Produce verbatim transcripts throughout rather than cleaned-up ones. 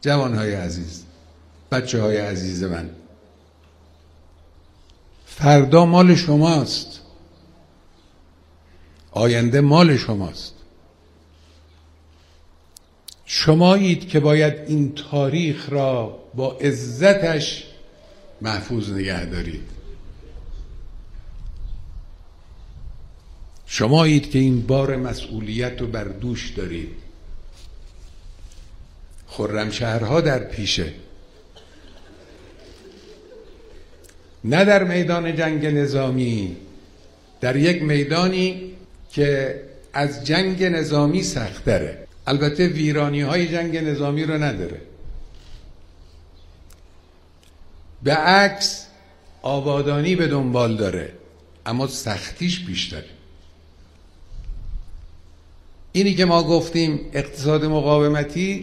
جوانهای عزیز، بچه های عزیز من، فردا مال شماست، آینده مال شماست. شمایید که باید این تاریخ را با عزتش محفوظ نگه دارید. شمایید که این بار مسئولیت رو بر دوش دارید. خرمشهرها در پیشه، نه در میدان جنگ نظامی، در یک میدانی که از جنگ نظامی سخت‌تره. البته ویرانی های جنگ نظامی رو نداره، به عکس آبادانی به دنبال داره، اما سختیش بیشتره. اینی که ما گفتیم اقتصاد مقاومتی،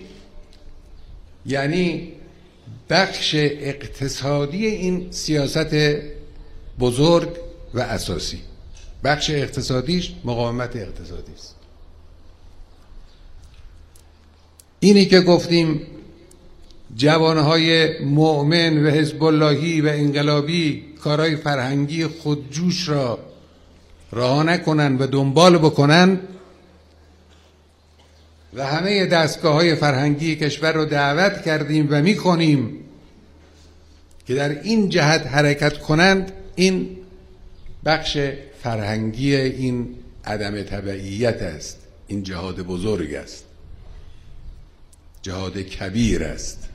یعنی بخش اقتصادی این سیاست بزرگ و اساسی. بخش اقتصادیش مقاومت اقتصادی است. اینی که گفتیم جوانهای مؤمن و حزب اللهی و انقلابی کارهای فرهنگی خودجوش را رها نکنن و دنبال بکنن و همه دستگاه‌های فرهنگی کشور رو دعوت کردیم و می‌کنیم که در این جهت حرکت کنند. این بخش فرهنگی این عدم تبعیت است. این جهاد بزرگ است، جهاد کبیر است.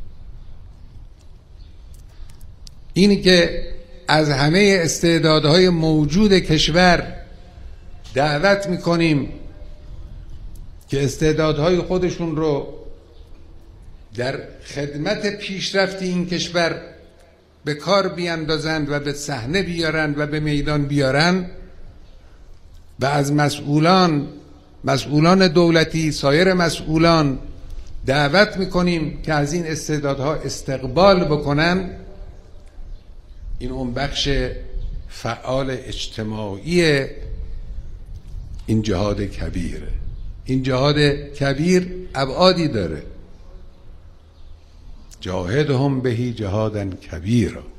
اینی که از همه استعدادهای موجود کشور دعوت می‌کنیم که استعدادهای خودشون رو در خدمت پیشرفت این کشور به کار بیاندازند و به صحنه بیارند و به میدان بیارند، و از مسئولان مسئولان دولتی، سایر مسئولان دعوت میکنیم که از این استعدادها استقبال بکنن. این اون بخش فعال اجتماعی این جهاد کبیره. این جهاد کبیر ابعادی داره. جاهدهم بهی جهادا کبیرا.